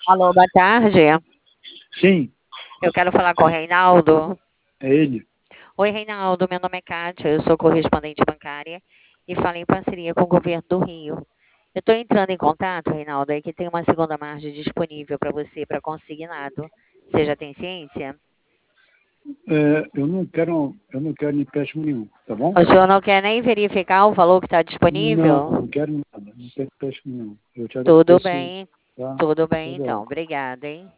Alô, boa tarde. Sim, Eu quero falar com o Reinaldo. é ele. Oi, Reinaldo. Meu nome é Kátia, eu sou correspondente bancária e falo em parceria com o governo do Rio. Eu estou entrando em contato, Reinaldo, é que tem uma segunda margem disponível para você para consignado. Você já tem ciência? Eu não quero empréstimo nenhum, tá bom? O senhor não quer nem verificar o valor que está Não, disponível? não quero nada, não quero empréstimo nenhum. Eu te Tudo agradeço, bem, tá? tudo bem Até então. logo. Obrigada, hein?